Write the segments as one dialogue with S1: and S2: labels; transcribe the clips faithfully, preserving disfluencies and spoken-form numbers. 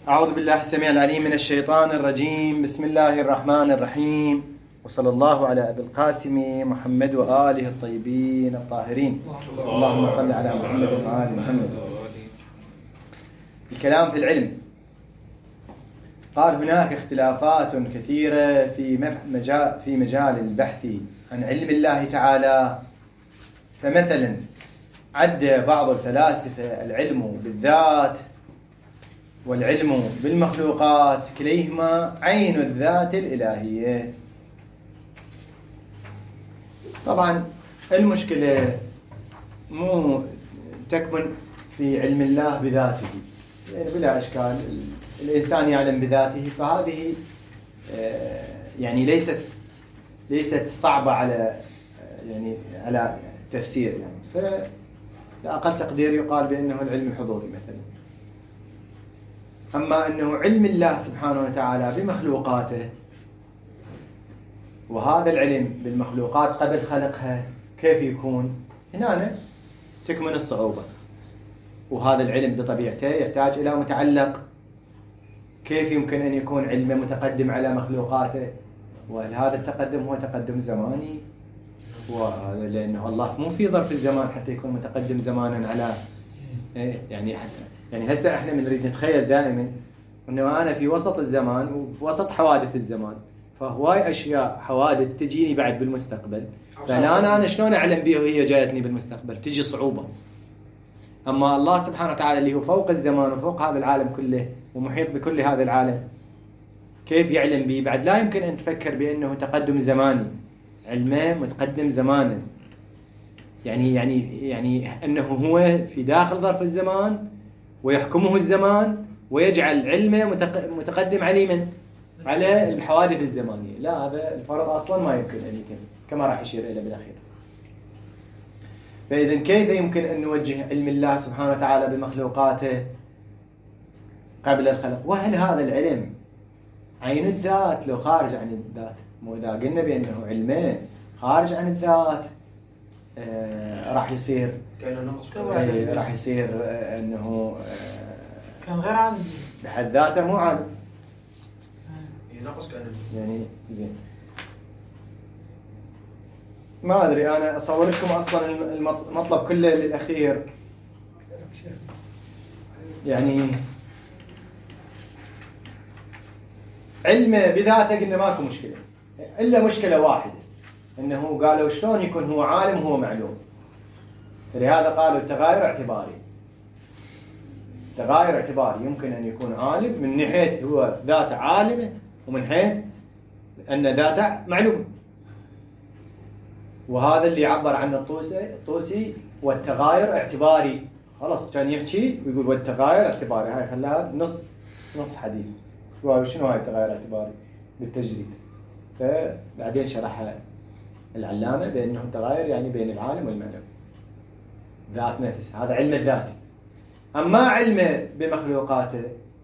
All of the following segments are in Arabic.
S1: أعوذ بالله السميع العليم من الشيطان الرجيم. بسم الله الرحمن الرحيم، وصلى الله على أبي القاسم محمد وآله الطيبين الطاهرين. اللهم صل على محمد وآل محمد. الكلام في العلم. قال هناك اختلافات كثيرة في مجال في مجال البحث عن علم الله تعالى. فمثلا عد بعض الفلاسفة العلم بالذات والعلم بالمخلوقات كليهما عين الذات الإلهية. طبعا المشكلة مو تكمن في علم الله بذاته، يعني بلا إشكال الإنسان يعلم بذاته، فهذه يعني ليست ليست صعبة على يعني على تفسير، يعني فلأقل تقدير يقال بأنه العلم الحضوري مثلا. أما أنه علم الله سبحانه وتعالى بمخلوقاته، وهذا العلم بالمخلوقات قبل خلقها كيف يكون؟ هنا تكمن الصعوبة. وهذا العلم بطبيعته يحتاج إلى متعلق. كيف يمكن أن يكون علمه متقدم على مخلوقاته؟ وهل هذا التقدم هو تقدم زماني؟ وهذا لأنه الله مو في ظرف الزمان حتى يكون متقدم زمانا على يعني حتى يعني هسه احنا بنريد نتخيل دائما انه انا في وسط الزمان وفي وسط حوادث الزمان، فهواي اشياء حوادث تجيني بعد بالمستقبل، فانا انا شلون اعلم بها وهي جايتني بالمستقبل؟ تجي صعوبه. اما الله سبحانه وتعالى اللي هو فوق الزمان وفوق هذا العالم كله ومحيط بكل هذا العالم، كيف يعلم به؟ بعد لا يمكن ان تفكر بانه تقدم زماني، علمه متقدم زمانا، يعني يعني يعني انه هو في داخل ظرف الزمان ويحكمه الزمان ويجعل علمه متقدم على من؟ على الحوادث الزمانية. لا، هذا الفرض أصلا ما يمكن أن يتم كما راح يشير إليه بالأخير. فإذا كيف يمكن أن نوجه علم الله سبحانه وتعالى بمخلوقاته قبل الخلق؟ وهل هذا العلم عين الذات لو خارج عن الذات؟ مو إذا قلنا بأنه علمه خارج عن الذات آه راح يصير آه راح يصير آه انه آه
S2: كان غير عالم
S1: بحد ذاته مو عالم،
S3: ينقص كان
S1: يعني زين. ما ادري، انا اصور لكم اصلا المطلب كله للاخير، يعني علمه بذاته قلنا ماكو مشكله الا مشكله واحده، انه قالوا شلون يكون هو عالم وهو معلوم؟ فلهذا قالوا التغاير اعتباري. تغاير اعتباري، يمكن ان يكون عالم من ناحيه هو ذاته عالمه ومن حيث ان ذاته معلوم. وهذا اللي عبر عنه الطوسي الطوسي والتغاير اعتباري. خلاص كان يحكي ويقول والتغاير اعتباري، هاي خلاها نص نص حديث. شنو هاي التغاير اعتباري بالتجريد؟ فبعدين شرحها العلامة بأنه التغاير يعني بين العالم والمعلوم، ذات نفس، هذا علم الذات. أما علمه بمخلوقاته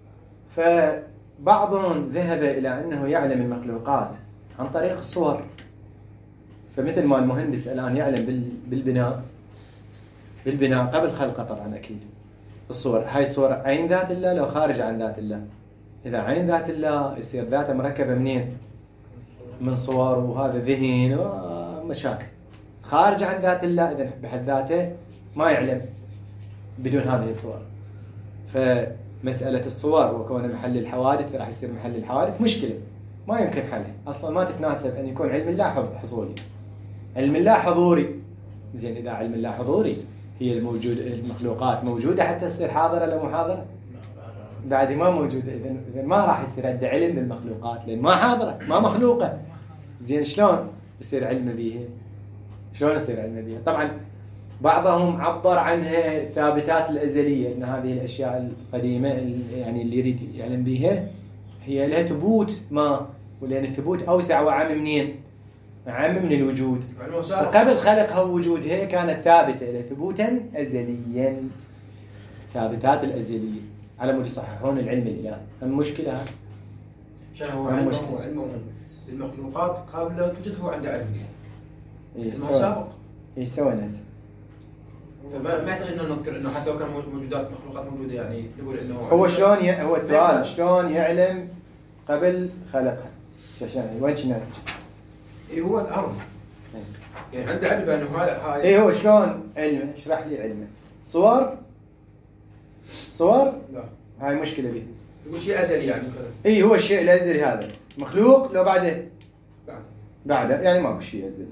S1: فبعضهم ذهب إلى أنه يعلم المخلوقات عن طريق الصور. فمثل ما المهندس الآن يعلم بالبناء بالبناء قبل خلقه طبعا أكيد الصور، هاي صور عين ذات الله لو خارج عن ذات الله. إذا عين ذات الله يصير ذاته مركبة منين؟ من صور، وهذا ذهن ومشاكل. خارج عن ذات الله إذن بحد ذاته ما يعلم بدون هذه الصور. فمسألة الصور وكون محل الحوادث راح يصير محل الحوادث مشكلة ما يمكن حلها أصلا، ما تتناسب أن يكون علم الله حصولي. علم الله حضوري. زين، إذا علم الله حضوري هي الموجود المخلوقات موجودة حتى تصير حاضرة ولا مو حاضرة؟ بعد ما موجودة، إذن إذن ما راح يصير عنده علم بالمخلوقات لأن ما حاضرة ما مخلوقة. زين، شلون يصير علم بيها؟ شلون يصير علم بيها؟ طبعا بعضهم عبر عنها ثابتات الأزلية، أن هذه الأشياء القديمة يعني اللي يريد يعلم بيها هي لها ثبوت ما، ولأن الثبوت أوسع وعام منين؟ عام من الوجود. فقبل خلقها ووجودها كانت ثابتة إلى ثبوتا أزليا، ثابتات الأزلية على مود يصححون العلم الإلهي. المشكلة هذه
S3: عشان هو علمه علمه بالمخلوقات قبل توجد هو عنده علم.
S1: إيه سوى إيه سوى ناس
S3: فما ما يحتاج انه نذكر انه حتى لو كان موجودات مخلوقات موجوده يعني نقول انه
S1: هو شلون ي... هو السؤال شلون يعلم قبل خلقها؟ عشان وين كنا نحكي؟
S3: اي هو عرف يعني عنده علم انه هذا هاي
S1: اي هو شلون علمه؟ اشرح لي علمه. صور صور
S3: لا
S1: هاي مشكله دي.
S3: يقول شيء ازلي يعني كذا.
S1: اي هو الشيء الازلي هذا مخلوق لو بعده
S3: بعد
S1: بعده يعني ماكو شيء ازلي.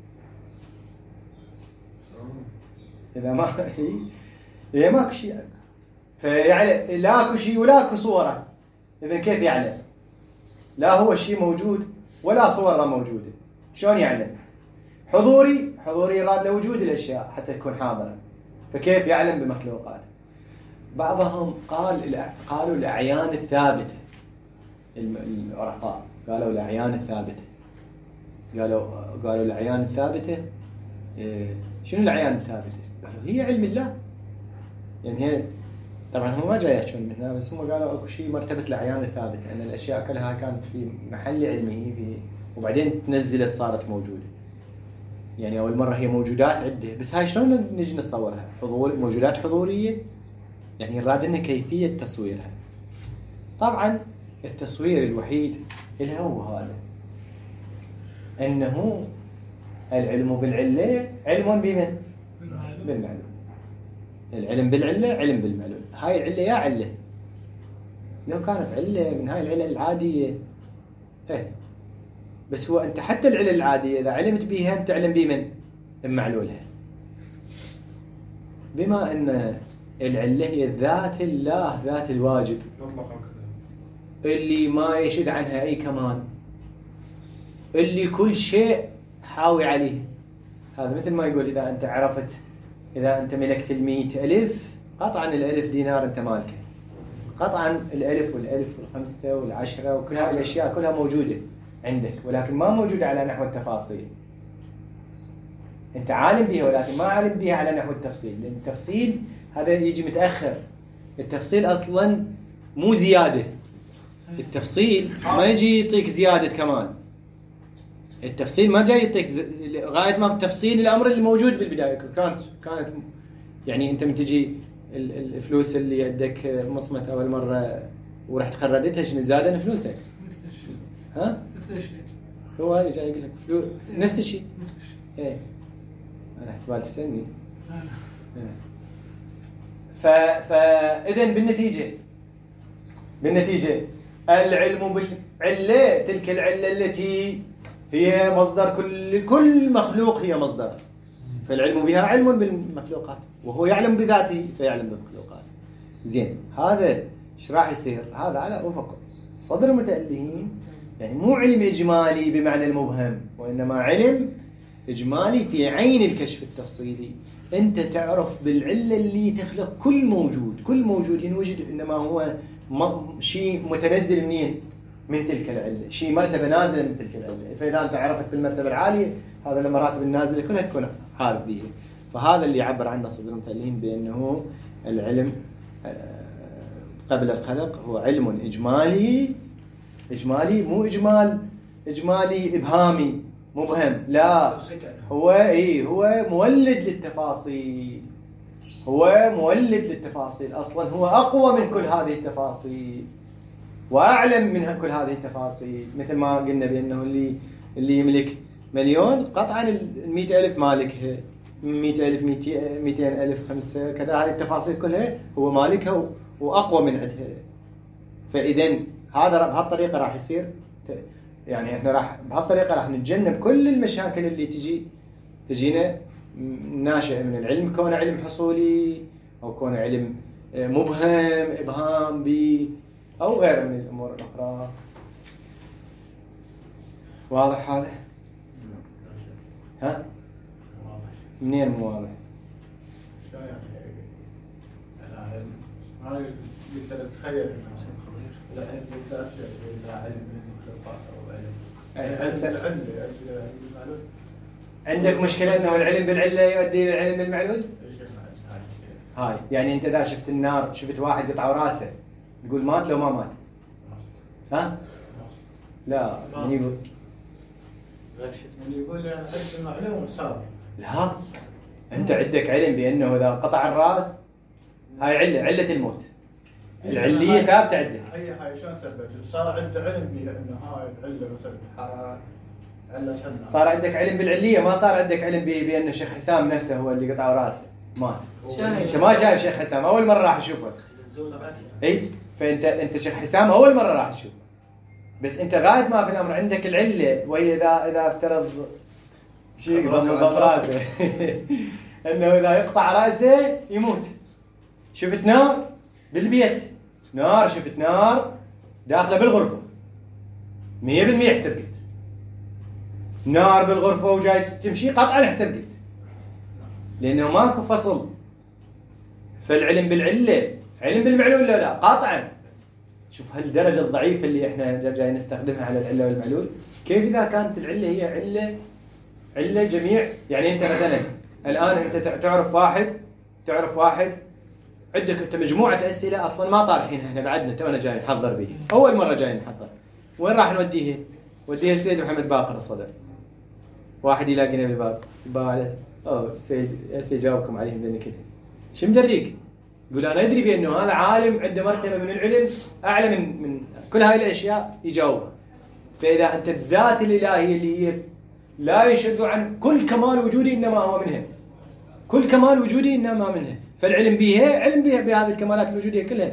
S1: اذا ما هي هي ماكو شيء فيعني لا اكو شيء ولا اكو صوره. اذا كيف يعلم؟ لا هو الشيء موجود ولا صوره موجوده. شلون يعلم؟ حضوري حضوري يراد لوجود الاشياء حتى تكون حاضره. فكيف يعلم بمخلوقات؟ بعضهم قال قالوا الاعيان الثابته. العرفاء قالوا الاعيان الثابته. قالوا قالوا الاعيان الثابته. إيه شنو الاعيان الثابته؟ قالوا هي علم الله. يعني هي طبعا هم ما جاي يحكون من هنا بس هم قالوا اكو شيء مرتبه الاعيان الثابته ان الاشياء كلها كانت في محل علمه في وبعدين تنزلت صارت موجوده. يعني اول مره هي موجودات عده بس هاي شلون نجي نصورها؟ حضور موجودات حضوريه يعني يراد لنا كيفيه تصويرها. طبعا التصوير الوحيد اللي هو هذا انه العلم بالعله علم بمن؟ بالمعلوم. العلم بالعله علم بالمعلوم. هاي العله يا عله لو كانت عله من هاي العلل العاديه ايه بس هو انت حتى العلل العاديه اذا علمت بها انت تعلم بمن؟ بمعلولها. بما ان العله هي ذات الله ذات الواجب
S3: مطلقا
S1: اللي ما يشد عنها اي كمان اللي كل شيء حاوي عليه. هذا مثل ما يقول اذا انت عرفت اذا انت ملكت المئة الف قطعا الالف دينار انت مالكه. قطعا الالف والالف والخمسه والعشره وكل هذه الاشياء كلها موجوده عندك ولكن ما موجوده على نحو التفاصيل. انت عالم بها ولكن ما عالم بها على نحو التفصيل لان التفصيل هذا يجي متاخر. التفصيل اصلا مو زياده. التفصيل ما يجي يعطيك زياده كمان. التفصيل ما جاي يعطيك ز... غايه ما التفصيل الامر اللي موجود بالبدايه كانت كانت يعني انت من تجي الفلوس اللي عندك مصمت اول مره ورحت خردتها شنو زادن فلوسك؟ ها؟
S2: مثل الشيء
S1: هو هاي جاي يقول لك فلوس نفس الشيء. ايه انا حسبال تسالني. ف فاذا بالنتيجه بالنتيجه العلم بالعله تلك العله التي هي مصدر كل كل مخلوق هي مصدر. فالعلم بها علم بالمخلوقات وهو يعلم بذاته فيعلم بالمخلوقات. زين هذا ايش راح يصير؟ هذا على افق صدر المتألهين يعني مو علم اجمالي بمعنى المبهم وانما علم اجمالي في عين الكشف التفصيلي. انت تعرف بالعله اللي تخلق كل موجود كل موجود ينوجد انما هو شيء متنزل منين؟ من تلك العله شيء مرتبه نازله من تلك العله. فاذا انت عرفت بالمرتبه العاليه هذا المراتب النازله كلها تكون عارف بها. فهذا اللي يعبر عنه صدر المتألهين بانه العلم قبل الخلق هو علم اجمالي. اجمالي مو اجمال اجمالي ابهامي مبهم لا هو اي هو مولد للتفاصيل. هو مولد للتفاصيل اصلا هو اقوى من كل هذه التفاصيل واعلم من كل هذه التفاصيل. مثل ما قلنا بانه اللي اللي يملك مليون قطعا المئة ألف مالكها مئة ألف مئتين ألف خمسة كذا هذه التفاصيل كلها هو مالكها واقوى من عندها. فاذا هذا بهالطريقه راح يصير يعني احنا راح بهالطريقه راح نتجنب كل المشاكل اللي تجي تجينا ناشئه من العلم كونه علم حصولي او كونه علم مبهم ابهام ب او غيره من الامور الاخرى. واضح هذا؟ ها؟ منين مو واضح؟
S2: شو يعني العلم ما يقدر تتخيل انه العلم يحتاج الى علم من المخلوقات او علم العلم.
S1: عندك مشكله انه العلم بالعله يؤدي الى العلم بالمعلول؟ هاي يعني انت اذا شفت النار شفت واحد قطعه راسه تقول مات لو ما مات؟ ها؟ لا من يقول؟
S2: من يقول يعني علم المعلوم صار.
S1: لا أنت عندك علم بأنه إذا قطع الرأس هاي علة علة الموت، العلية ثابتة عندك.
S2: هي هاي شلون ثبت؟ صار عنده علم بها إنه هاي العلة مثلا حرارة علة سنة.
S1: صار عندك علم بالعلية، ما صار عندك علم بأن الشيخ حسام نفسه هو اللي قطع رأسه مات. أنت ما شايف شيخ حسام، أول مرة راح أشوفه. إيه، فأنت أنت شيخ حسام أول مرة راح أشوفه. بس أنت غاية ما في الأمر عندك العلة، وهي إذا إذا افترض شيء ضم ضم رأسه إنه إذا يقطع رأسه يموت. شفت نار بالبيت، نار شفت نار داخله بالغرفة مية بالمية احترقت، نار بالغرفة وجاي تمشي قطعا احترقت، لأنه ماكو فصل. فالعلم بالعلة علم بالمعلول لا لا قاطعا. شوف هالدرجة الضعيفة اللي احنا جاي نستخدمها على العلة والمعلول، كيف إذا كانت العلة هي علة علة جميع. يعني أنت مثلا الآن أنت تعرف واحد تعرف واحد عندك أنت مجموعة أسئلة أصلا ما طارحينها احنا بعدنا تونا جاي نحضر به، أول مرة جاي نحضر. وين راح نوديه؟ وديه السيد محمد باقر الصدر. واحد يلاقينا بالباب يبقى على أوه سيد سيد جاوبكم عليهم ذني كذا. شو مدريك؟ يقول أنا أدري بأنه هذا عالم عنده مرتبة من العلم أعلى من من كل هاي الأشياء يجاوبها. فإذا أنت الذات الإلهية اللي هي لا يشد عن كل كمال وجودي إنما هو منها، كل كمال وجودي إنما منها، فالعلم بها علم بها بهذه الكمالات الوجودية كلها.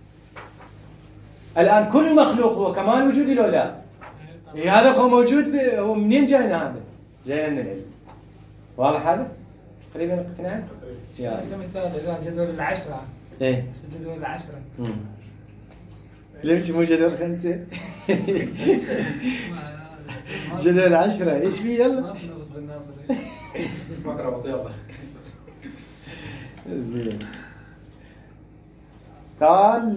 S1: الآن كل مخلوق هو كمال وجودي لو لا؟ إيه هذا هو موجود، هو منين جاينا هذا؟ جاينا من العلم. واضح هذا؟ تقريبا اقتناع؟
S4: يا اسم الثالث جدول العشرة.
S1: إيه.
S4: بس جدول العشرة.
S1: امم. ليش مو جدول خمسة؟ جدول العشرة إيش فيه يلا؟
S4: ما تنضبط بالناصر.
S3: بكرة بطيئة.
S1: زين. قال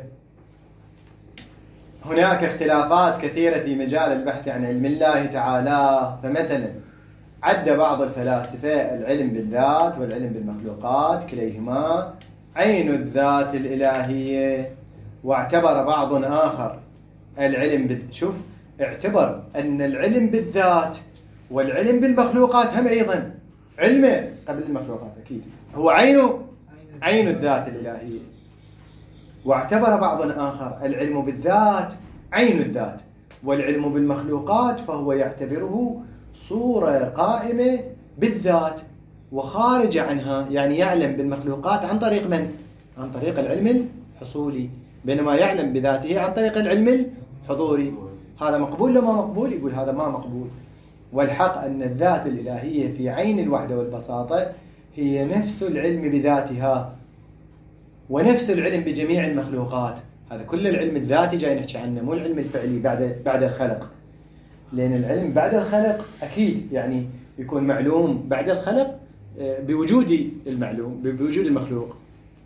S1: هناك اختلافات كثيرة في مجال البحث عن علم الله تعالى. فمثلا عد بعض الفلاسفة العلم بالذات والعلم بالمخلوقات كليهما عين الذات الإلهية، واعتبر بعض آخر العلم بال... شوف اعتبر أن العلم بالذات والعلم بالمخلوقات هم أيضا علمه قبل المخلوقات أكيد هو عينه عين الذات الإلهية. واعتبر بعض آخر العلم بالذات عين الذات، والعلم بالمخلوقات فهو يعتبره صورة قائمة بالذات وخارجة عنها، يعني يعلم بالمخلوقات عن طريق من؟ عن طريق العلم الحصولي، بينما يعلم بذاته عن طريق العلم الحضوري. هذا مقبول لما مقبول؟ يقول هذا ما مقبول. والحق أن الذات الإلهية في عين الوحدة والبساطة هي نفس العلم بذاتها ونفس العلم بجميع المخلوقات. هذا كل العلم الذاتي جاي نحكي عنه، مو العلم الفعلي بعد بعد الخلق، لأن العلم بعد الخلق أكيد يعني يكون معلوم بعد الخلق بوجود المعلوم بوجود المخلوق.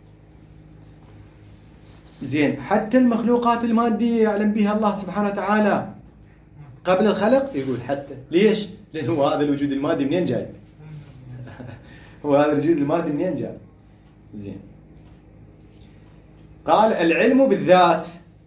S1: زين، حتى المخلوقات المادية يعلم بها الله سبحانه وتعالى قبل الخلق. يقول حتى ليش؟ لأنه هذا الوجود المادي منين جاي؟ هو هذا الوجود المادي منين جاي؟ زين. قال العلم بالذات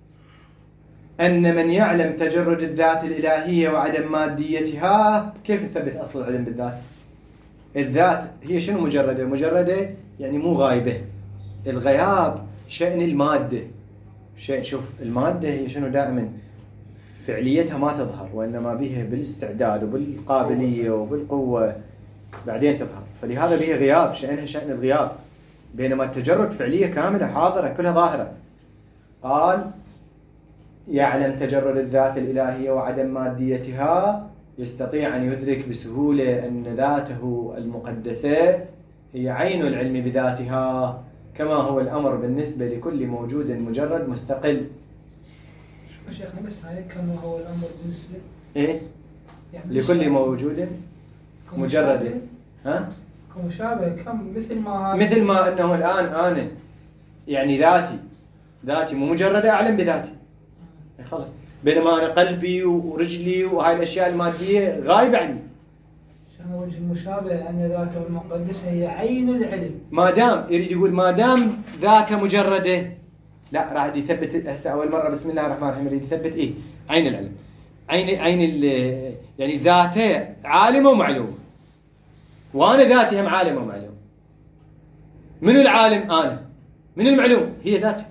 S1: أن من يعلم تجرد الذات الإلهية وعدم ماديتها. كيف نثبت أصل العلم بالذات؟ الذات هي شنو مجردة؟ مجردة يعني مو غايبة. الغياب شأن المادة. شيء شوف المادة هي شنو دائما فعليتها ما تظهر، وإنما بها بالاستعداد وبالقابلية وبالقوة بعدين تظهر، فلهذا بها غياب، شأنها شأن الغياب. بينما التجرد فعلية كاملة حاضرة كلها ظاهرة. قال يعلم تجرد الذات الإلهية وعدم ماديتها، يستطيع أن يدرك بسهولة أن ذاته المقدسة هي عين العلم بذاتها، كما هو الأمر بالنسبة لكل موجود مجرد مستقل.
S4: شوف شيخنا بس هاي كما هو الأمر بالنسبة
S1: إيه؟ يعني لكل موجود مجرد ها؟
S4: كمشابه كم مثل ما
S1: مثل ما أنه الآن أنا يعني ذاتي ذاتي مو مجردة أعلم بذاتي خلاص، بينما أنا قلبي ورجلي وهاي الأشياء المادية غايبة عني.
S4: شنو وجه المشابه أن ذاته المقدسة هي عين العلم؟ ما
S1: دام يريد يقول ما دام ذاته مجردة، لا راح يثبت هسه أول مرة بسم الله الرحمن الرحيم يريد يثبت إيه عين العلم، عين عين يعني ذاته عالمة ومعلومة، وأنا ذاتي هم عالمة ومعلومة. منو العالم؟ أنا. من المعلوم؟ هي ذاته.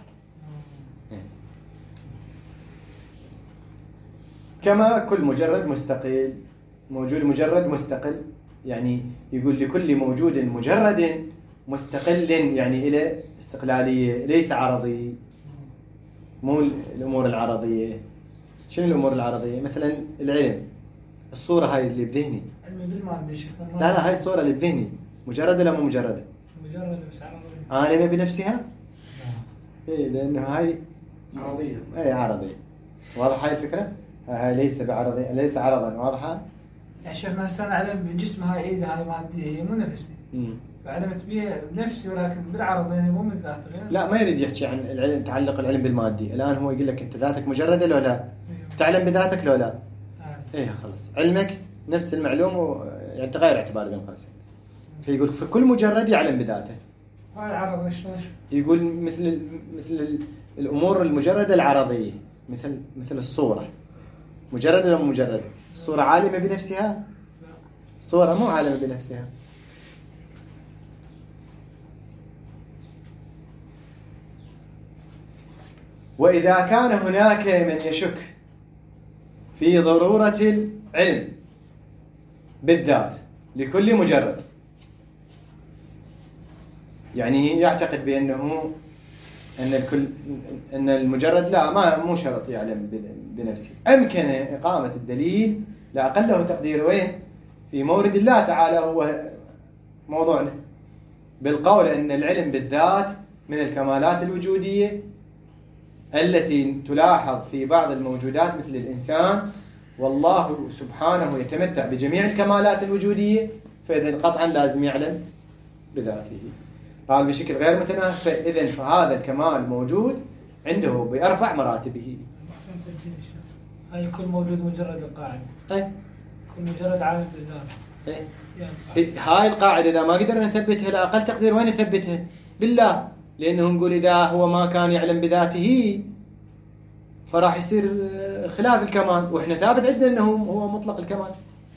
S1: كما كل مجرد مستقل موجود مجرد مستقل، يعني يقول لكل موجود مجرد مستقل يعني إلى استقلالية ليس عرضي. مو الأمور العرضية. شنو الأمور العرضية؟ مثلا العلم، الصورة هاي اللي بذهني.
S4: علم بالمادة.
S1: لا لا، هاي الصورة اللي بذهني مجردة ولا مو مجردة؟
S4: مجرد بس عرضية.
S1: عالمة بنفسها؟ إيه، لأنه هاي
S3: عرضية.
S1: إيه عرضية. واضح هاي الفكرة؟ هاي ليس بعرضي، ليس عرضا. واضحة؟
S4: يعني شيخنا الإنسان علم بجسم هاي إيده هاي مادية، هي مو نفسي.
S1: مم.
S4: فعلمت بيه بنفسي ولكن بالعرض يعني مو من ذاته غير.
S1: لا، ما يريد يحكي عن العلم، تعلق العلم بالمادي. الآن هو يقول لك أنت ذاتك مجردة لو لا؟ تعلم بذاتك لو لا؟
S4: آه.
S1: إيه خلص، علمك نفس المعلوم و... يعني تغير اعتباره بين قوسين. فيقول في كل مجرد يعلم بذاته.
S4: هاي العرض شلون؟
S1: يقول مثل ال... مثل ال... الأمور المجردة العرضية، مثل مثل الصورة. مجردة ولا مو مجردة؟ الصورة عالمة بنفسها؟ الصورة مو عالمة بنفسها. وإذا كان هناك من يشك في ضرورة العلم بالذات لكل مجرد، يعني يعتقد بأنه أن الكل أن المجرد لا ما مو شرط يعلم بنفسه، أمكن إقامة الدليل لأقله تقدير وين في مورد الله تعالى هو موضوعنا، بالقول أن العلم بالذات من الكمالات الوجودية التي تلاحظ في بعض الموجودات مثل الإنسان، والله سبحانه يتمتع بجميع الكمالات الوجودية، فإذن قطعا لازم يعلم بذاته. قال بشكل غير متناهي، فإذن فهذا الكمال موجود عنده بأرفع مراتبه.
S4: هاي كل موجود مجرد القاعدة.
S1: أي.
S4: كل مجرد عالم بالذات.
S1: أي.
S4: يعني
S1: هاي القاعدة إذا ما قدرنا نثبتها لأقل تقدير وين نثبتها؟ بالله، لأنه نقول إذا هو ما كان يعلم بذاته فراح يصير خلاف الكمال، وإحنا ثابت عندنا أنه هو مطلق الكمال.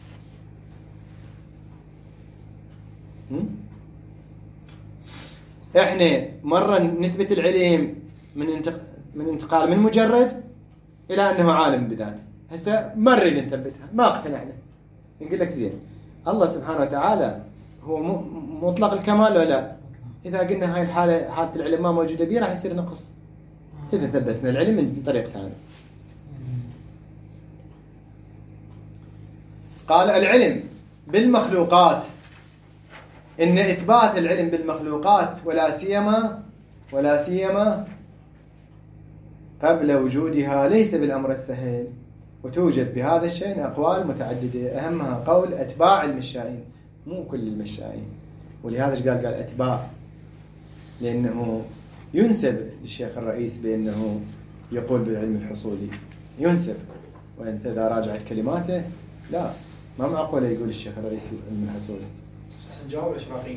S1: إحنا مرة نثبت العلم من انتق... من انتقال من مجرد إلى أنه عالم بذاته. هسه مرة نثبتها ما اقتنعنا، نقول لك زين الله سبحانه وتعالى هو م... مطلق الكمال ولا لا؟ إذا قلنا هاي الحالة حالة العلم ما موجودة بيه راح يصير نقص. إذا ثبتنا العلم من طريق ثاني. قال العلم بالمخلوقات، إن إثبات العلم بالمخلوقات ولا سيما ولا سيما قبل وجودها ليس بالأمر السهل، وتوجد بهذا الشيء أقوال متعددة أهمها قول أتباع المشائين، مو كل المشائين، ولهذا قال قال أتباع، لأنه ينسب للشيخ الرئيس بأنه يقول بالعلم الحصولي، ينسب، وأنت إذا راجعت كلماته لا ما معقولة يقول الشيخ الرئيس بالعلم الحصولي.
S3: نجاوب إشراقيين.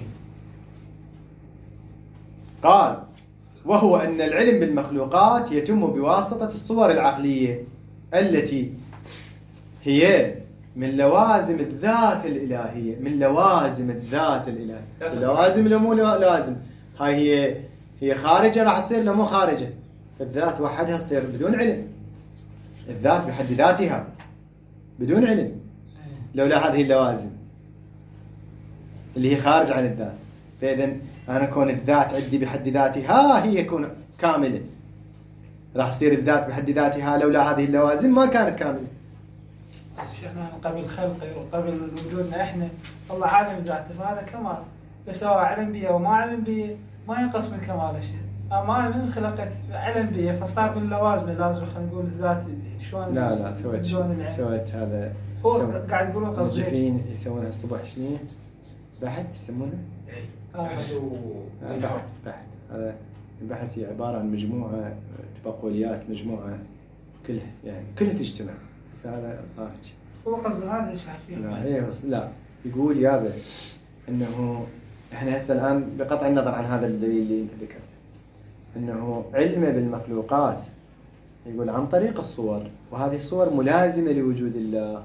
S1: قال وهو أن العلم بالمخلوقات يتم بواسطة الصور العقلية التي هي من لوازم الذات الإلهية، من لوازم الذات الإلهية. لوازم لو مو لازم، هاي هي هي خارجة راح تصير لو مو خارجة. الذات وحدها تصير بدون علم، الذات بحد ذاتها بدون علم لولا هذه اللوازم اللي هي خارج عن الذات. فإذن أنا كون الذات عندي بحد ذاتها هي يكون كاملة، راح تصير الذات بحد ذاتها لولا هذه اللوازم ما كانت كاملة.
S4: بس احنا قبل خلقه وقبل وجودنا احنا الله عالم ذاته، فهذا كمال، بس هو علم بيه وما علم بيه ما ينقص من كمال الشيء. اما من خلقت علم بيه فصار من لوازمه لازم خلينا نقول الذات شلون.
S1: لا لا سويت سويت هذا
S4: هو قاعد يقولون قصدي
S1: الموظفين يسوونها الصبح شنو بحث يسمونه؟
S3: بحث
S1: آه بحث بحث هذا البحث هي عبارة عن مجموعة تبقوليات، مجموعة كلها يعني كلها تجتمع، بس هذا صار
S4: هو قصده هذا الشيء.
S1: لا إيه لا يقول يابا إنه إحنا هسه الآن بقطع النظر عن هذا الدليل اللي أنت ذكرته، إنه علمه بالمخلوقات يقول عن طريق الصور، وهذه الصور ملازمة لوجود الله،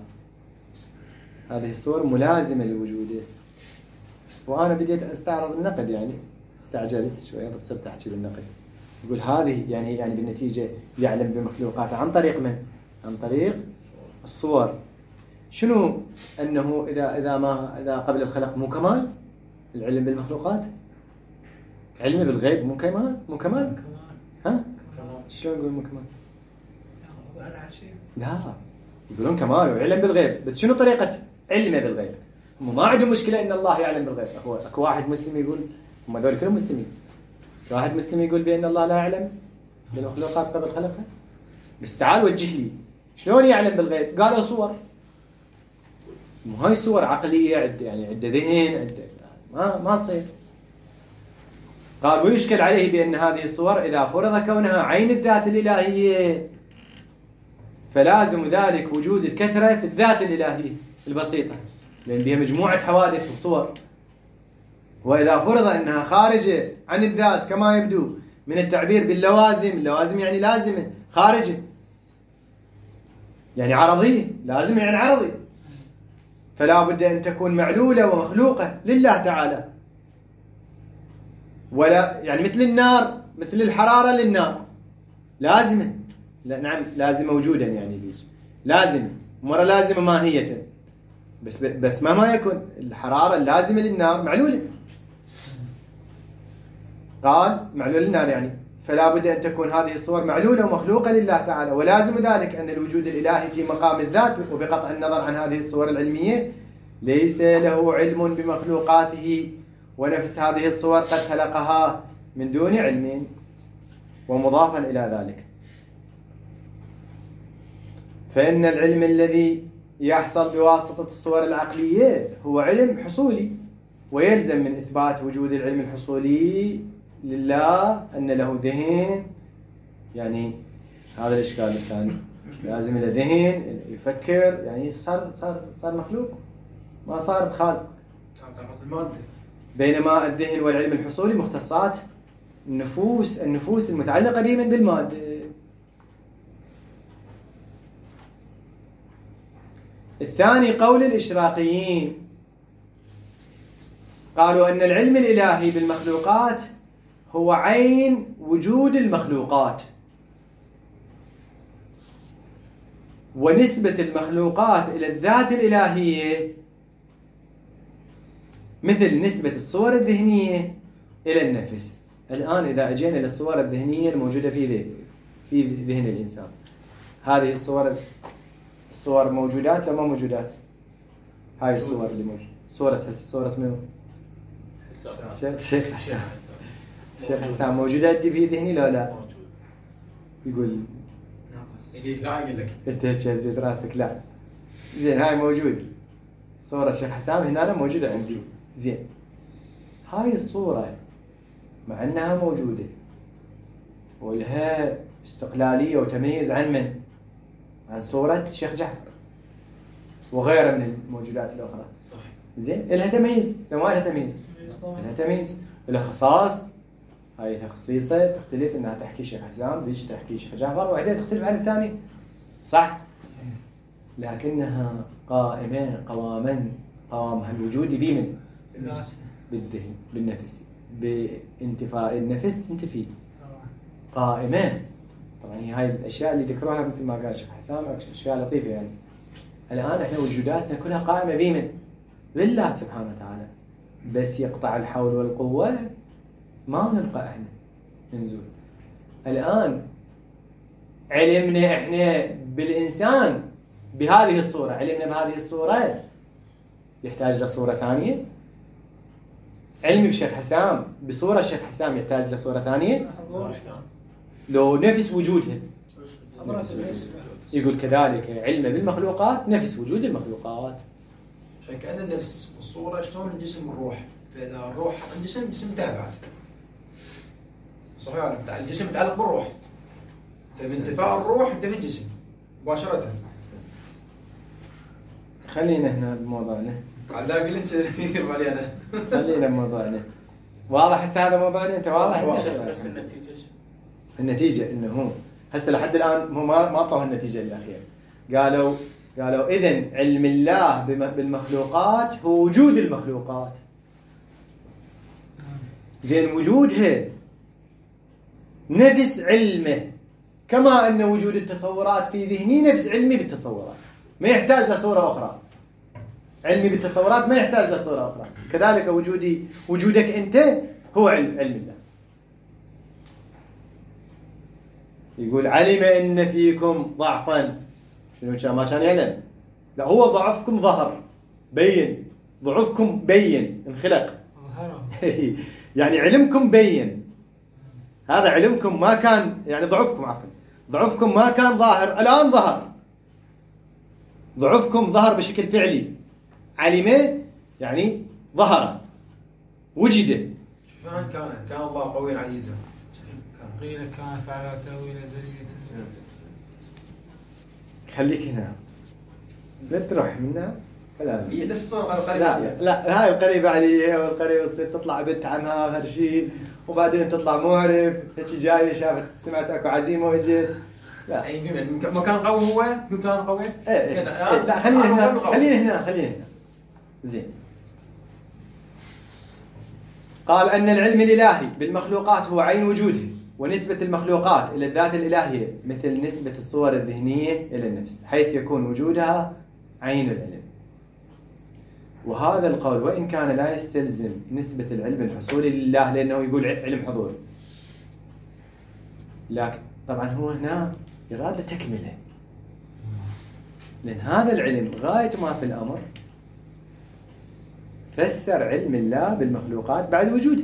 S1: هذه الصور ملازمة لوجوده. وأنا بديت أستعرض النقد، يعني استعجلت شوية صرت أحكي بالنقد. يقول هذه يعني يعني بالنتيجة يعلم بمخلوقاته عن طريق من؟ عن طريق الصور. شنو أنه إذا إذا ما إذا قبل الخلق مو كمال العلم بالمخلوقات؟ علم بالغيب مو كمال مو كمال ها؟ شلون نقول مو كمال؟ لا يقولون كمال وعلم بالغيب، بس شنو طريقة علمه بالغيب؟ هم ما عندهم مشكلة إن الله يعلم بالغيب. هو أكو واحد مسلم يقول، هم ذول كلهم مسلمين، واحد مسلم يقول بأن الله لا يعلم بالمخلوقات قبل خلقها. بس تعال وجه لي شلون يعلم بالغيب؟ قالوا صور. مو هاي صور عقلية عد يعني عد ذهن عد ما ما تصير. قال ويشكل عليه بأن هذه الصور إذا فرض كونها عين الذات الإلهية فلازم ذلك وجود الكثرة في الذات الإلهية البسيطة، لأن بها مجموعة حوادث وصور. وإذا فرض أنها خارجة عن الذات كما يبدو من التعبير باللوازم، اللوازم يعني لازمة، خارجة يعني عرضية، لازم يعني عرضي، فلا بد أن تكون معلولة ومخلوقة لله تعالى. ولا يعني مثل النار، مثل الحرارة للنار لازمة، لا نعم لازم موجودا يعني ليش لازم مرة لازمة ماهية، بس بس ما ما يكون الحرارة اللازمة للنار معلولة. قال معلول للنار يعني فلا بد أن تكون هذه الصور معلولة ومخلوقة لله تعالى، ولازم ذلك أن الوجود الإلهي في مقام الذات وبقطع النظر عن هذه الصور العلمية ليس له علم بمخلوقاته، ونفس هذه الصور قد خلقها من دون علم. ومضافا إلى ذلك فإن العلم الذي يحصل بواسطة الصور العقلية هو علم حصولي، ويلزم من إثبات وجود العلم الحصولي لله أن له ذهن، يعني هذا الإشكال الثاني لازم له ذهن يفكر، يعني صار صار صار مخلوق ما صار خالق. بينما الذهن والعلم الحصولي مختصات النفوس النفوس المتعلقة به من بالمادة. الثاني قول الإشراقيين، قالوا أن العلم الإلهي بالمخلوقات هو عين وجود المخلوقات، ونسبة المخلوقات إلى الذات الإلهية مثل نسبة الصور الذهنية إلى النفس. الآن إذا أجينا للصور الذهنية الموجودة في في ذهن الإنسان، هذه الصور الصور موجودات ولا ما موجودات؟ هاي الصور اللي موجودة صورة صورة منو؟ شيخ حسام. شيخ حسام موجودة عندي في ذهني لا لا؟ يقول
S3: لا أقول لك
S1: أنت هيك هزيت راسك. لا زين هاي موجودة صورة شيخ حسام هنا موجودة عندي. زين هاي الصورة مع أنها موجودة ولها استقلالية وتميز عن من؟ عن صورة الشيخ جعفر وغيره من الموجودات الأخرى.
S3: صح.
S1: زين لها تمييز لو ما لها تمييز؟ لها تمييز، لها خصائص. هاي خصيصة تختلف، إنها تحكي شيخ حسام ذيش تحكي شيخ جعفر، وحدة تختلف عن الثاني صح، لكنها قائمة قواما قوامها الوجودي بمن؟ بالذهن بالنفس، بانتفاء النفس تنتفي قائمة. طبعا هي هاي الأشياء اللي ذكروها مثل ما قال شيخ حسام أشياء لطيفة. يعني الآن إحنا وجوداتنا كلها قائمة بمن؟ بالله سبحانه وتعالى، بس يقطع الحول والقوة ما نبقى إحنا ننزل. الآن علمنا إحنا بالإنسان بهذه الصورة، علمنا بهذه الصورة يحتاج لصورة ثانية. علمي بشيخ حسام بصورة الشيخ حسام يحتاج لصورة ثانية لو نفس وجودها. يقول كذلك علم بالمخلوقات نفس وجود المخلوقات.
S3: كأن النفس والصورة شلون الجسم والروح، فإذا الروح الجسم الجسم انتهى بعد صحيح، الجسم متعلق بالروح، فبانتفاء الروح انتهى الجسم مباشرة.
S1: خلينا هنا بموضوعنا.
S3: لا أقول لك يرفع لي أنا.
S1: خلينا بموضوعنا. واضح هسه هذا موضوعنا أنت واضح؟
S2: بس النتيجة
S1: النتيجة إنه هسه لحد الآن هم ما ما أعطوها النتيجة الأخيرة. قالوا قالوا إذن علم الله بالمخلوقات هو وجود المخلوقات. زين وجودها نفس علمه، كما أن وجود التصورات في ذهني نفس علمي بالتصورات، ما يحتاج لصورة أخرى. علمي بالتصورات ما يحتاج لصورة أخرى. كذلك وجودي وجودك أنت هو علم, علم الله. يقول علم إن فيكم ضعفا، شنو كان؟ ما كان يعلم، لا هو ضعفكم ظهر بين، ضعفكم بين انخلق يعني علمكم بين، هذا علمكم ما كان، يعني ضعفكم عفوا ضعفكم ما كان ظاهر، الآن ظهر. ضعفكم ظهر بشكل فعلي، علمه يعني ظهر، وجد.
S3: شلون كان؟ كان الله قويا عزيزا.
S4: قيل كان فعل تأويل زلية.
S1: خليك هنا، لا تروح منها. لا
S3: هي لسه قريبة.
S1: لا لا، هاي القريبة علي والقريبة تصير تطلع بنت عمها هالشيء، وبعدين تطلع معرف هيك جاي شافت سمعت اكو عزيمة واجت. لا
S3: اي مكان قوي، هو مكان قوي.
S1: ايه ايه لا خلينا هنا، خلينا هنا خلينا هنا زين. قال أن العلم الإلهي بالمخلوقات هو عين وجوده، ونسبة المخلوقات إلى الذات الإلهية مثل نسبة الصور الذهنية إلى النفس، حيث يكون وجودها عين العلم. وهذا القول وإن كان لا يستلزم نسبة العلم الحصولي لله، لأنه يقول علم حضوري، لكن طبعا هو هنا إرادة تكمله، لأن هذا العلم غاية ما في الأمر فسر علم الله بالمخلوقات بعد وجوده،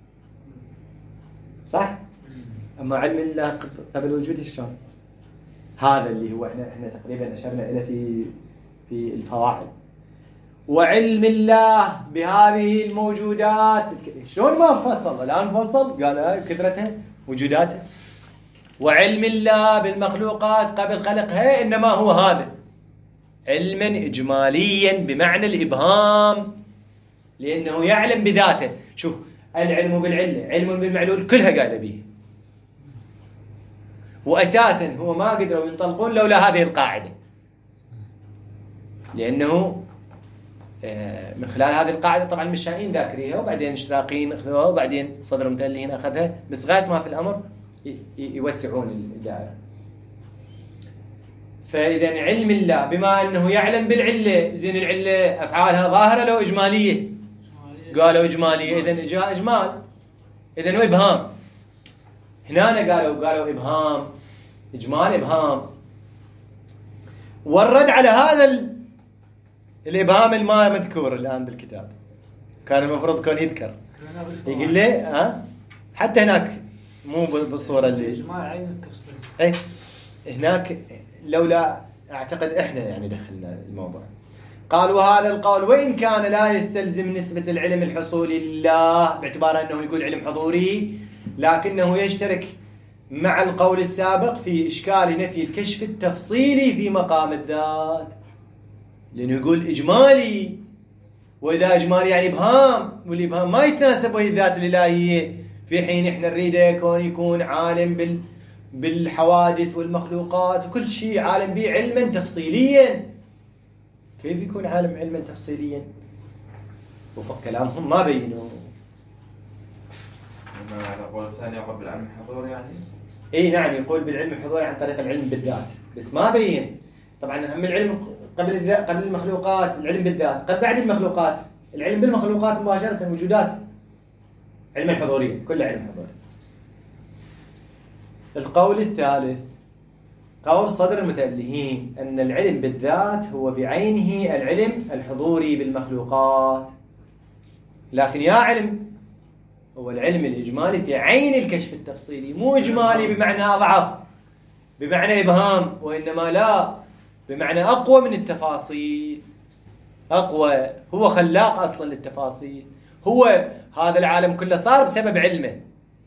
S1: صح؟ أما علم الله قبل وجوده شلون؟ هذا اللي هو احنا احنا تقريبا أشرنا إليه في في الفواعل. وعلم الله بهذه الموجودات شلون ما فصل؟ الآن فصل قال كثرتها وجوداتها. وعلم الله بالمخلوقات قبل خلقها إنما هو هذا علما إجماليا بمعنى الإبهام، لأنه يعلم بذاته. شوف، العلم بالعلة، علم بالمعلول، كلها قايلة به. وأساسا هو ما قدروا ينطلقون لولا هذه القاعدة، لأنه من خلال هذه القاعدة طبعا المشائين ذاكريها، وبعدين اشتراقيين أخذوها، وبعدين صدر متألهين أخذها، بس غاية ما في الأمر يوسعون الدائرة. فإذا علم الله بما أنه يعلم بالعلة، زين العلة أفعالها ظاهرة لو إجمالية، قالوا إجمالية، إذن إجاء إجمال، إذن إبهام. هنا قالوا قالوا إبهام، إجمال إبهام. والرد على هذا ال... الإبهام الما مذكور الآن بالكتاب، كان المفروض كون يذكر، يقول لي ها حتى هناك مو بالصورة اللي
S4: إجمال عين التفصيل.
S1: إيه هناك لولا أعتقد إحنا يعني دخلنا الموضوع. قال وهذا القول وإن كان لا يستلزم نسبة العلم الحصولي لله باعتبار أنه يقول علم حضوري، لكنه يشترك مع القول السابق في إشكال نفي الكشف التفصيلي في مقام الذات، لأنه يقول إجمالي، وإذا إجمالي يعني إبهام، والإبهام ما يتناسب وهي الذات الإلهية، في حين إحنا نريده كون يكون عالم بال بالحوادث والمخلوقات وكل شيء عالم به علما تفصيليا. كيف يكون عالم علما تفصيليا؟ وفق كلامهم ما بينوا.
S5: القول الثاني يقول بالعلم الحضوري يعني؟
S1: اي نعم، يقول بالعلم الحضوري عن طريق العلم بالذات، بس ما بين. طبعا من العلم قبل الذات، قبل المخلوقات العلم بالذات، قبل بعد المخلوقات العلم بالمخلوقات مباشرة، وجودات علم الحضوري، كل علم حضوري. القول الثالث قول صدر المتألهين أن العلم بالذات هو بعينه العلم الحضوري بالمخلوقات، لكن يا علم هو العلم الإجمالي في عين الكشف التفصيلي، مو إجمالي بمعنى أضعف، بمعنى إبهام، وإنما لا بمعنى أقوى من التفاصيل، أقوى. هو خلاق أصلا للتفاصيل، هو هذا العالم كله صار بسبب علمه.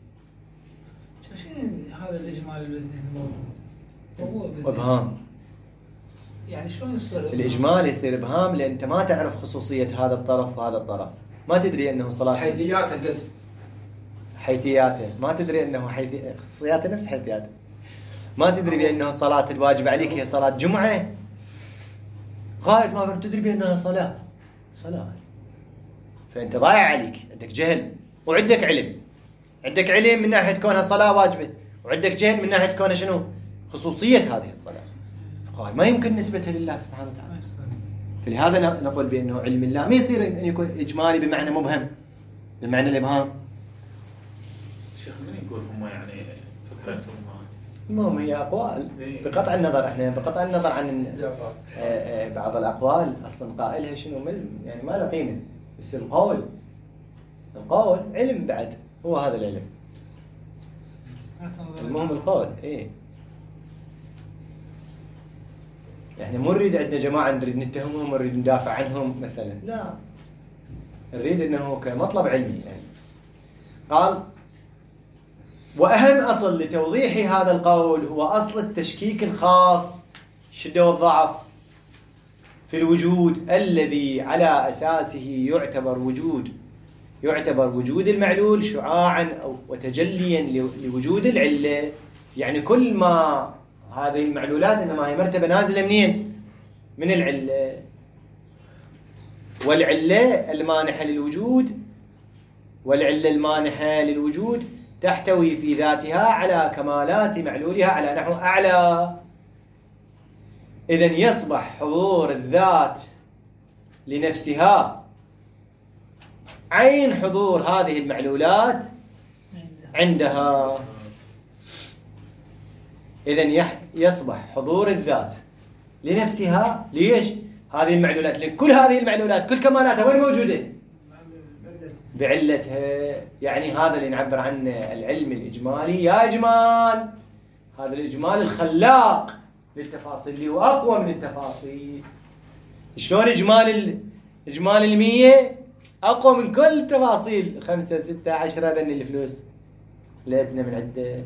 S4: شنو هذا الإجمال الذهني موجود؟
S1: إبهام.
S4: يعني شلون يصير
S1: الإجمال يصير إبهام لأن أنت ما تعرف خصوصية هذا الطرف وهذا الطرف، ما تدري أنه صلاة
S3: حيثياته، قلت
S1: حيثياته، ما تدري أنه حيثي خصوصياته نفس حيثياته، ما تدري بأنه صلاة الواجب عليك هي صلاة جمعة، غاية ما تدري بأنها صلاة صلاة، فأنت ضايع عليك، عندك جهل. وعندك علم. عندك علم من ناحية كونها صلاة واجبة، وعندك جهل من ناحية كونها شنو؟ خصوصية هذه الصلاة. فقال ما يمكن نسبتها لله سبحانه وتعالى. فلهذا نقول بأنه علم الله ما يصير أن يكون إجمالي بمعنى مبهم، بمعنى الإبهام.
S5: شيخ من يقول هم يعني فكرتهم
S1: المهم هي أقوال بقطع النظر، احنا بقطع النظر عن بعض الأقوال أصلا قائلها شنو يعني ما له قيمة، بس القول القول علم بعد، هو هذا العلم. المهم القول ايه. يعني مو نريد عندنا جماعة نريد نتهمهم ونريد ندافع عنهم مثلا، لا، نريد انه كمطلب علمي يعني. قال وأهم أصل لتوضيح هذا القول هو أصل التشكيك الخاص الشدة والضعف في الوجود الذي على أساسه يعتبر وجود يعتبر وجود المعلول شعاعا أو وتجليا لوجود العلة. يعني كل ما هذه المعلولات إنما هي مرتبة نازلة منين؟ من العلة، والعلة المانحة للوجود والعلة المانحة للوجود تحتوي في ذاتها على كمالات معلولها على نحو أعلى. إذن يصبح حضور الذات لنفسها عين حضور هذه المعلولات عندها. إذن يصبح حضور الذات لنفسها. ليش؟ هذه المعلولات، لأن كل هذه المعلولات كل كمالاتها وين موجودة؟ بعلتها. يعني هذا اللي نعبر عنه العلم الإجمالي. يا إجمال، هذا الإجمال الخلاق للتفاصيل اللي هو أقوى من التفاصيل. شلون إجمال إجمال المية أقوى من كل التفاصيل، خمسة ستة عشرة ذن الفلوس لقيتنا من عدة.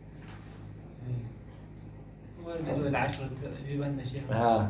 S4: وين العشرة جيب لنا شيء.
S1: ها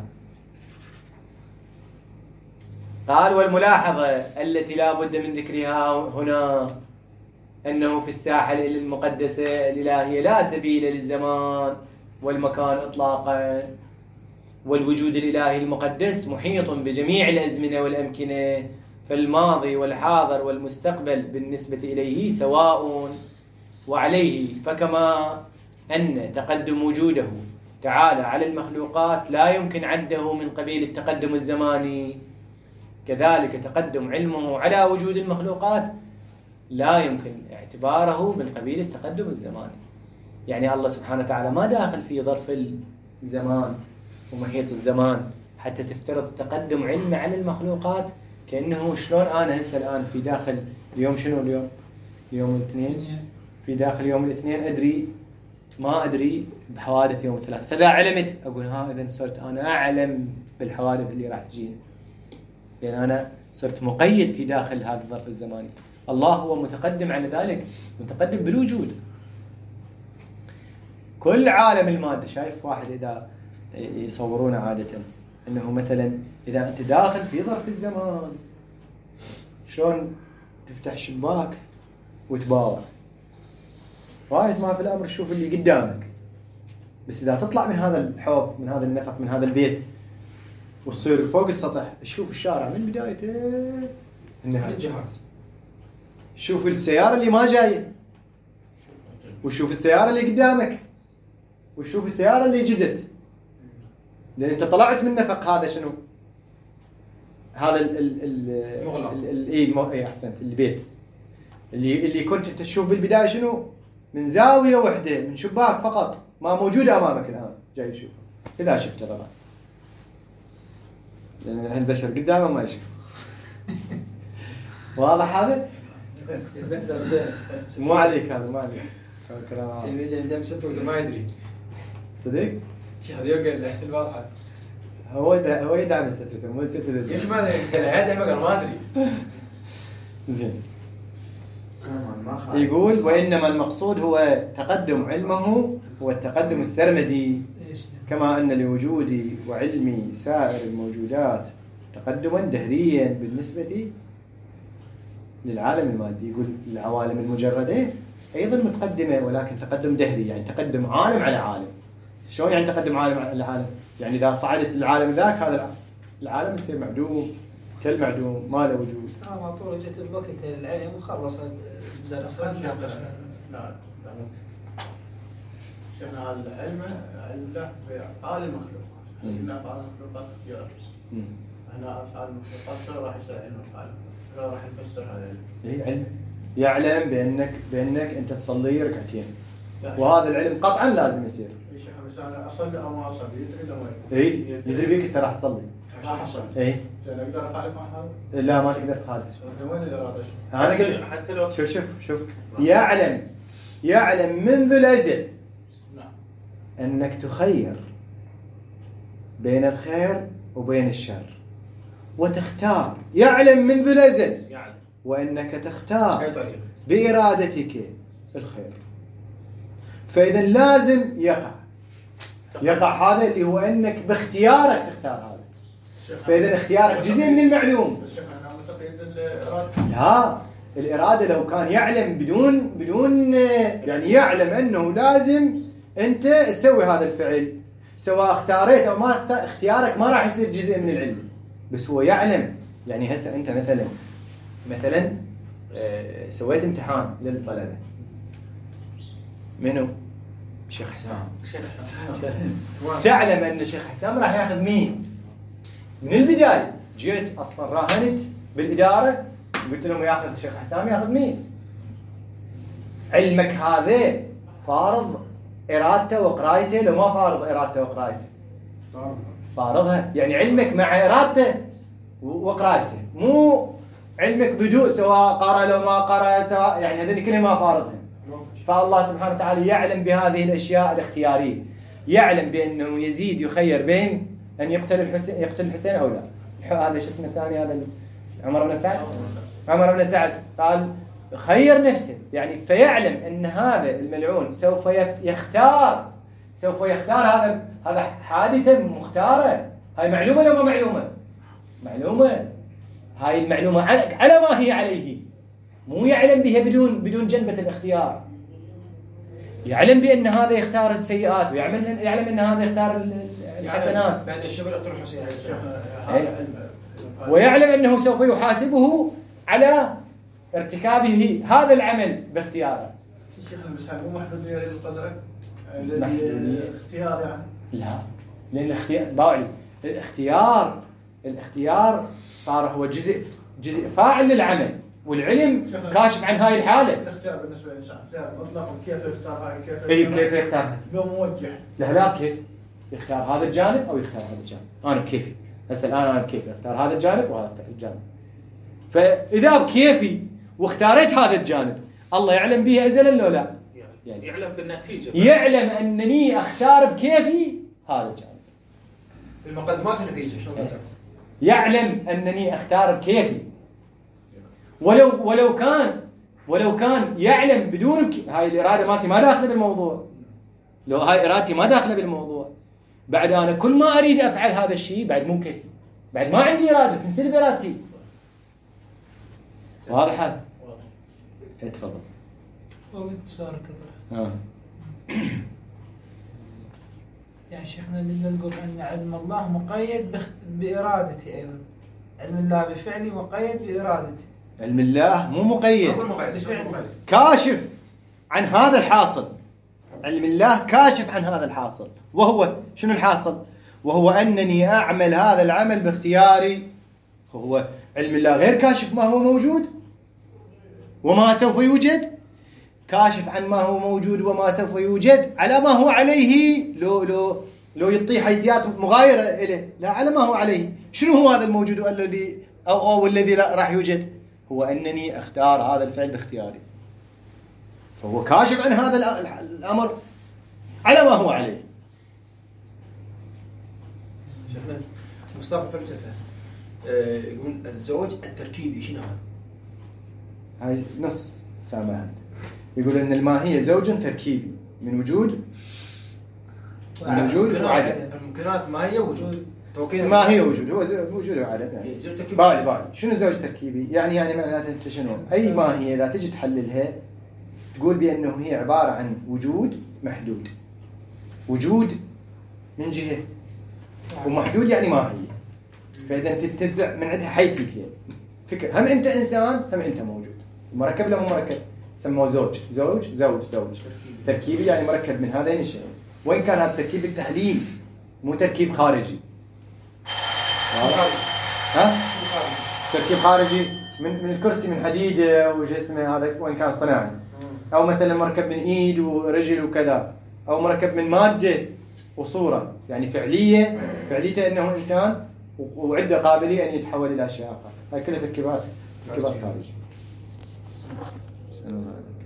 S1: قال والملاحظة التي لا بد من ذكرها هنا أنه في الساحة المقدسة الإلهية لا سبيل للزمان والمكان إطلاقا، والوجود الإلهي المقدس محيط بجميع الأزمنة والأمكنة، فالماضي والحاضر والمستقبل بالنسبة إليه سواء. وعليه فكما أن تقدم وجوده تعالى على المخلوقات لا يمكن عده من قبيل التقدم الزماني، كذلك تقدم علمه على وجود المخلوقات لا يمكن اعتباره من قبيل التقدم الزماني. يعني الله سبحانه وتعالى ما داخل في ظرف الزمان ومحيط الزمان حتى تفترض تقدم علمه على المخلوقات. كأنه شلون أنا هسه الآن في داخل اليوم شنو اليوم؟ يوم الاثنين، في داخل يوم الاثنين أدري ما أدري بحوادث يوم الثلاثاء، فإذا علمت أقول ها إذا صرت أنا أعلم بالحوادث اللي راح تجيني، لأن يعني أنا صرت مقيد في داخل هذا الظرف الزماني. الله هو متقدم على ذلك، متقدم بالوجود. كل عالم المادة، شايف واحد إذا يصورونه عادة أنه مثلا إذا أنت داخل في ظرف الزمان شلون تفتح شباك وتباور، رايت ما في الأمر تشوف اللي قدامك، بس إذا تطلع من هذا الحوض من هذا النفق من هذا البيت وتصير فوق السطح تشوف الشارع من بدايته النهاية،
S3: الجهاز
S1: شوف السيارة اللي ما جاية، وشوف السيارة اللي قدامك، وشوف السيارة اللي جزت، لأن أنت طلعت من نفق هذا شنو؟ هذا ال ال ال
S3: مغلق.
S1: ال ال إيه إيه أحسنت، البيت اللي اللي كنت تشوف بالبداية شنو؟ من زاوية واحدة، من شباك فقط، ما موجودة أمامك الآن، جاي تشوفه إذا شفته طبعا، لأن البشر قدامه ما يشوف. واضح هذا؟ مو عليك هذا، ما عليك.
S3: سيدي عنده مسته وده ما يدري.
S1: صدق؟
S3: شيخ هذا قال له البارحة.
S1: هو دا هو يدعم سترته مو سترته.
S3: ليش ما قال هذا ما قال ما أدري.
S1: زين. يقول وإنما المقصود هو تقدم علمه هو التقدم السرمدي، كما أن لوجودي وعلمي سائر الموجودات تقدما دهريا بالنسبة للعالم المادي. يقول العوالم المجردة أيضا متقدمة ولكن تقدم دهري، يعني تقدم عالم على عالم. شلون يعني تقدم عالم على عالم؟ يعني إذا صعدت العالم ذاك هذا العالم يصير معدوم، كالمعدوم ما له وجود.
S4: انا ما طول جيت بوقت العلم وخلصت الدرس
S2: لا
S4: خلنا نناقش.
S2: لا شفنا العلم علة بأفعال المخلوقات. هنا أفعال المخلوقات اختيار. هنا أفعال المخلوقات شو راح يصير علم أفعال؟ شو راح يفسر هذا العلم؟
S1: إيه علم. يعلم بأنك بأنك أنت تصلي ركعتين. وهذا العلم قطعا لازم يصير.
S2: يا شيخ بس أنا أصلي أو ما أصلي يدري ولا ما
S1: إيه يدري بيك أنت راح تصلي.
S2: راح أصلي.
S1: إيه.
S2: زين أقدر أخالف مع هذا؟
S1: لا ما تقدر تخالف.
S2: وين الإرادة؟
S1: أنا قلت
S5: حتى لو
S1: شوف شوف شوف يعلم يعلم منذ الأزل أنك تخير بين الخير وبين الشر وتختار. يعلم منذ الأزل
S5: يعني
S1: وأنك تختار
S3: أي طريقة
S1: بإرادتك الخير. فإذا لازم يقع يقع هذا اللي هو أنك باختيارك تختار هذا. فإذا اختيارك جزء من المعلوم.
S2: بس أنا متقيد الإرادة.
S1: لا الإرادة لو كان يعلم بدون بدون يعني يعلم أنه لازم أنت تسوي هذا الفعل سواء اختاريت أو ما اختيارك ما راح يصير جزء من العلم. بس هو يعلم. يعني هسه أنت مثلا مثلا سويت امتحان للطلبة. منو؟ شيخ حسام.
S5: شيخ حسام.
S1: تعلم أن شيخ حسام راح ياخذ مين؟ من البداية جيت أصلا راهنت بالإدارة قلت لهم ياخذ شيخ حسام ياخذ مين؟ علمك هذا فارض إرادته وقرايته لو ما فارض إرادته وقرايته؟ فارضها. يعني علمك مع إرادته وقرايته مو علمك بدون سواء قرأ لو ما قرأ سواء يعني هذول كلهم ما فارضهم. فالله سبحانه وتعالى يعلم بهذه الأشياء الاختيارية. يعلم بأنه يزيد يخير بين أن يقتل الحسين يقتل الحسين أو لا. هذا شو اسمه الثاني هذا عمر بن سعد. عمر بن سعد قال خير نفسه يعني فيعلم أن هذا الملعون سوف يختار سوف يختار هذا هذا حادثة مختارة. هاي معلومة ولا ما معلومة؟ معلومة. هاي المعلومة على ما هي عليه مو يعلم بها بدون بدون جنبة الاختيار. يعلم بأن هذا يختار السيئات ويعلم يعلم أن هذا يختار الحسنات.
S3: بأن الشبل يقتل الحسين عليه السلام.
S1: ويعلم أنه سوف يحاسبه على ارتكابه هذا العمل باختياره.
S2: الشيخ المسحاب مو محدودية للقدر
S1: محدودية.
S2: للاختيار يعني.
S1: لا لأن الاختيار باعي الاختيار الاختيار صار هو جزء جزء فاعل للعمل والعلم كاشف عن هاي الحالة.
S2: الاختيار بالنسبة للإنسان اختيار مطلق كيف يختار هاي كيف
S1: إيه كيف يختار؟
S2: لو موجه.
S1: لا لا كيف يختار هذا الجانب أو يختار هذا الجانب. أنا كيفي هسه الآن أنا كيفي اختار هذا الجانب وهذا الجانب. فإذا بكيفي واختاريت هذا الجانب الله يعلم به أزلا لو لا؟
S5: يعني يعلم بالنتيجة.
S1: يعلم أنني أختار بكيفي هذا الجانب.
S3: المقدمات النتيجة شلون تعرف؟
S1: يعلم أنني أختار بكيفي ولو ولو كان ولو كان يعلم بدون ك... هاي الإرادة مالتي ما داخلة بالموضوع. لو هاي إرادتي ما داخلة بالموضوع بعد أنا كل ما أريد أفعل هذا الشيء بعد مو كيفي بعد ما عندي إرادة تنسلب إرادتي. واضح هذا؟ اتفضل.
S4: وباختصار تطرح.
S1: آه.
S4: يعني شيخنا اللي نقول أن علم الله مقيد بخ... بإرادتي أيضا. علم الله بفعلي مقيد بإرادتي.
S1: علم الله مو مقيد
S3: بفعل
S1: كاشف عن هذا الحاصل. علم الله كاشف عن هذا الحاصل وهو شنو الحاصل؟ وهو أنني أعمل هذا العمل باختياري. هو علم الله غير كاشف ما هو موجود وما سوف يوجد. كاشف عن ما هو موجود وما سوف يوجد على ما هو عليه. لو لو لو يعطي حيثيات مغايرة إليه لا على ما هو عليه. شنو هو هذا الموجود الذي أو أو الذي راح يوجد؟ هو أنني أختار هذا الفعل باختياري. فهو كاشف عن هذا الأمر على ما هو عليه.
S3: شيخنا مصطلح الفلسفة يقول الزوج التركيبي شنو هذا؟
S1: هاي نص سامعها. يقول أن الماهية زوج تركيبي من وجود من وجود وعدم.
S3: الممكنات ما هي وجود توكيد
S1: ما هي وجود هو وجود وعدم يعني.
S3: زوج تركيبي.
S1: بالي بالي شنو زوج تركيبي يعني يعني معناته أنت شنو أي ماهية إذا تجي تحللها تقول بأنه هي عبارة عن وجود محدود. وجود من جهة ومحدود يعني ماهية. فاذا انت تنزع من عندها حيثيتين، فكر هم انت انسان هم انت موجود. مركب لا مو مركب؟ سموه زوج زوج زوج زوج تركيبي، يعني مركب من هذين الشيئين، وان كان هذا التركيب التحليل مو تركيب خارجي. ها؟ تركيب خارجي من من الكرسي من حديد وجسمه هذا، وان كان صناعي، او مثلا مركب من ايد ورجل وكذا، او مركب من ماده وصوره، يعني فعليه فعليته انه انسان وعنده قابليه ان يتحول الى اشياء اخرى. هاي كلها تركيبات تركيبات خارجيه.